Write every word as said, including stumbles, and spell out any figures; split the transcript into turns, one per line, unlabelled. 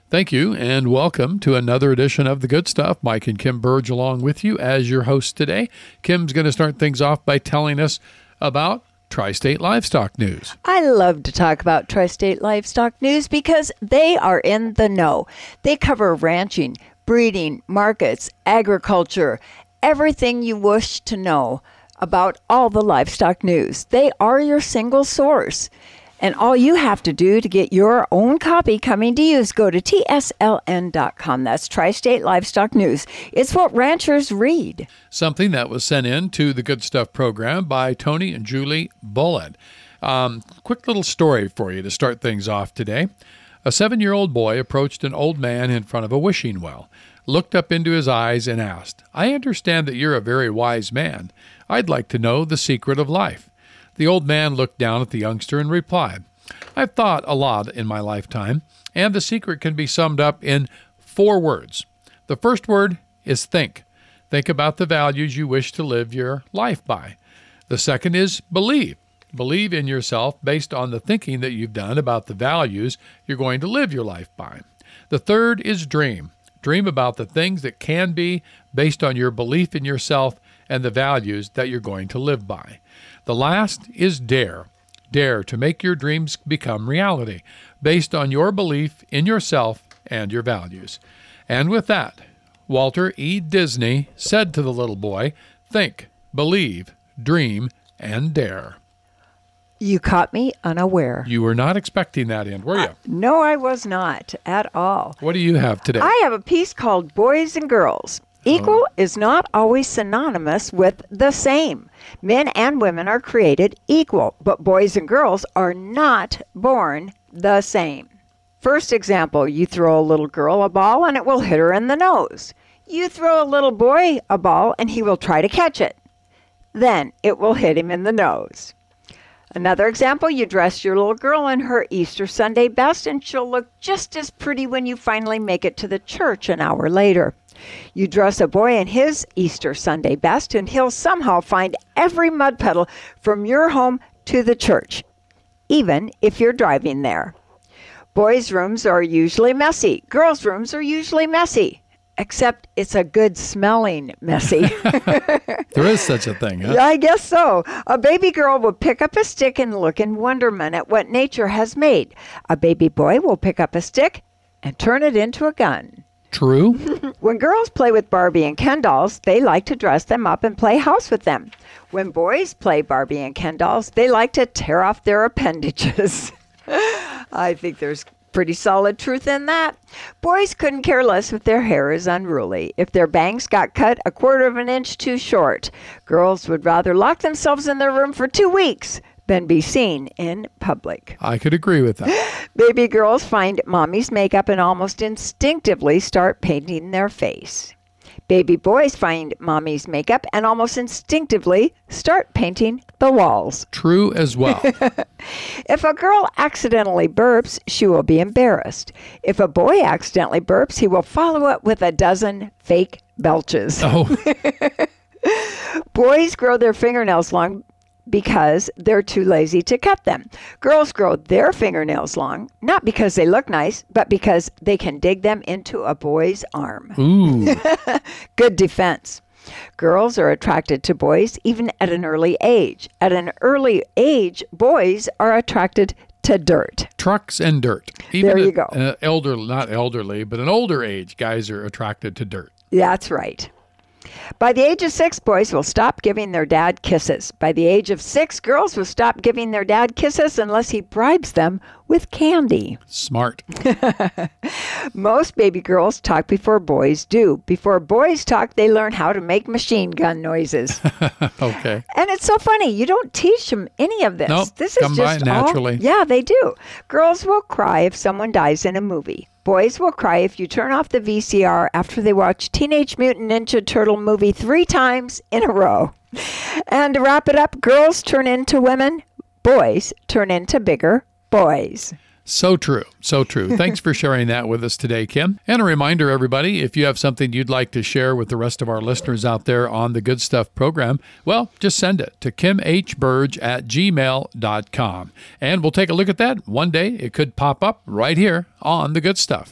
Thank you, and welcome to another edition of The Good Stuff. Mike and Kim Burge along with you as your hosts today. Kim's going to start things off by telling us about Tri-State Livestock News.
I love to talk about Tri-State Livestock News because they are in the know. They cover ranching, breeding, markets, agriculture, everything you wish to know about all the livestock news. They are your single source. And all you have to do to get your own copy coming to you is go to T S L N dot com. That's Tri-State Livestock News. It's what ranchers read.
Something that was sent in to the Good Stuff program by Tony and Julie Bullitt. Um, quick little story for you to start things off today. A seven-year-old boy approached an old man in front of a wishing well, looked up into his eyes and asked, "I understand that you're a very wise man. I'd like to know the secret of life." The old man looked down at the youngster and replied, "I've thought a lot in my lifetime, and the secret can be summed up in four words. The first word is think. Think about the values you wish to live your life by. The second is believe. Believe in yourself based on the thinking that you've done about the values you're going to live your life by. The third is dream. Dream about the things that can be based on your belief in yourself and the values that you're going to live by. The last is dare. Dare to make your dreams become reality based on your belief in yourself and your values." And with that, Walter E. Disney said to the little boy, "Think, believe, dream, and dare."
You caught me unaware.
You were not expecting that in, were you?
Uh, no, I was not at all.
What do you have today?
I have a piece called Boys and Girls. Equal oh. is not always synonymous with the same. Men and women are created equal, but boys and girls are not born the same. First example, you throw a little girl a ball and it will hit her in the nose. You throw a little boy a ball and he will try to catch it. Then it will hit him in the nose. Another example, you dress your little girl in her Easter Sunday best and she'll look just as pretty when you finally make it to the church an hour later. You dress a boy in his Easter Sunday best and he'll somehow find every mud puddle from your home to the church, even if you're driving there. Boys' rooms are usually messy. Girls' rooms are usually messy, except it's a good smelling messy.
There is such a thing, huh?
I guess so. A baby girl will pick up a stick and look in wonderment at what nature has made. A baby boy will pick up a stick and turn it into a gun.
True.
When girls play with Barbie and Ken dolls, they like to dress them up and play house with them. When boys play Barbie and Ken dolls, they like to tear off their appendages. I think there's pretty solid truth in that. Boys couldn't care less if their hair is unruly, if their bangs got cut a quarter of an inch too short. Girls would rather lock themselves in their room for two weeks than be seen in public.
I could agree with that.
Baby girls find mommy's makeup and almost instinctively start painting their face. Baby boys find mommy's makeup and almost instinctively start painting the walls.
True as well.
If a girl accidentally burps, she will be embarrassed. If a boy accidentally burps, he will follow it with a dozen fake belches.
Oh.
Boys grow their fingernails long because they're too lazy to cut them. Girls grow their fingernails long, not because they look nice, but because they can dig them into a boy's arm.
Ooh.
Good defense. Girls are attracted to boys even at an early age. At an early age, boys are attracted to dirt.
Trucks and dirt. Even
there you
at,
go.
Uh, elder, not elderly, but an older age, guys are attracted to dirt.
That's right. By the age of six, boys will stop giving their dad kisses. By the age of six, girls will stop giving their dad kisses unless he bribes them with candy.
Smart.
Most baby girls talk before boys do. Before boys talk, they learn how to make machine gun noises.
Okay.
And it's so funny. You don't teach them any of this.
Nope,
this is
come
just
by naturally.
All, yeah, they do. Girls will cry if someone dies in a movie. Boys will cry if you turn off the V C R after they watch Teenage Mutant Ninja Turtle movie three times in a row. And to wrap it up, girls turn into women. Boys turn into bigger boys.
So true. So true. Thanks for sharing that with us today, Kim. And a reminder, everybody, if you have something you'd like to share with the rest of our listeners out there on the Good Stuff program, well, just send it to kim h burge at gmail dot com. And we'll take a look at that. One day it could pop up right here on the Good Stuff.